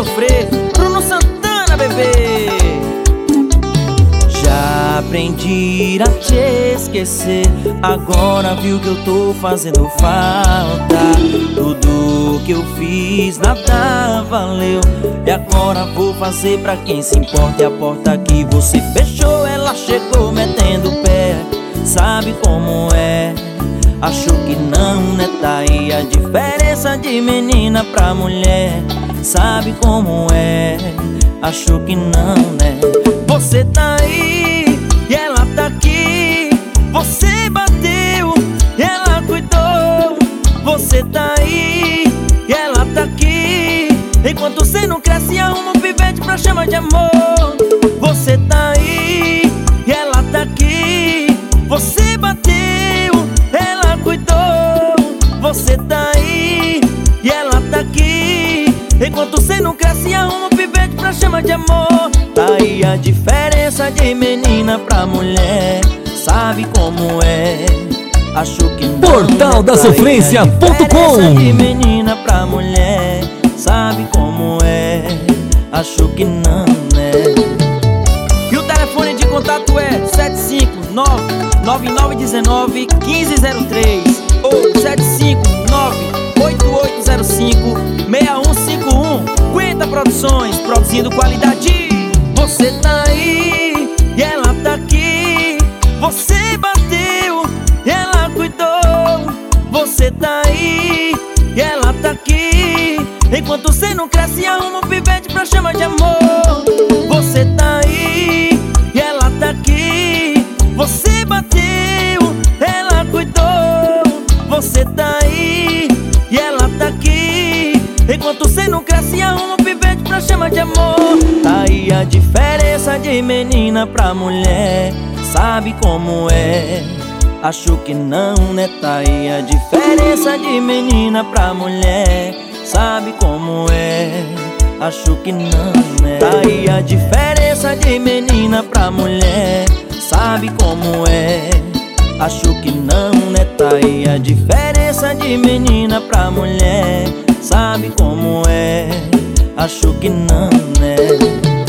sofrer, Bruno Santana, bebê. Já aprendi a te esquecer, agora viu que eu tô fazendo falta. Tudo que eu fiz nada valeu, e agora vou fazer pra quem se importa. E a porta que você fechou, ela chegou metendo o pé. Sabe como é? Achou que não, né? Tá aí a diferença de menina pra mulher. Sabe como é? Achou que não, né? Você tá aí e ela tá aqui. Você bateu e ela cuidou. Você tá aí e ela tá aqui. Enquanto você não cresce, arruma um pivete pra chamar de amor. Você tá aí e ela tá aqui. Você bateu, ela cuidou. Você tá aí e ela tá aqui. Enquanto você não cresce, arruma um pivete pra chamar de amor. Tá aí a diferença de menina pra mulher. Sabe como é? Acho que não. Portaldasofrência.com. De menina pra mulher. Sabe como é? Acho que não, né? E o telefone de contato é 759-9919-1503 ou 759-8805-6151. Quenta Produções, produzindo qualidade. Você tá aí e ela tá aqui. Você bateu e ela cuidou. Você tá aí e ela tá aqui. Enquanto você não cresce, arruma um pivete pra chamar de amor. Você tá aí e ela tá aqui. Você bateu, ela cuidou. Você tá aí e ela tá aqui. Enquanto você não cresce, arruma um pivete pra chamar de amor. Tá aí a diferença de menina pra mulher. Sabe como é? Acho que não, né? Tá aí a diferença de menina pra mulher. Sabe como é? Acho que não, né? Tá aí a diferença de menina pra mulher. Sabe como é? Acho que não, né? Tá aí a diferença de menina pra mulher. Sabe como é? Acho que não, né?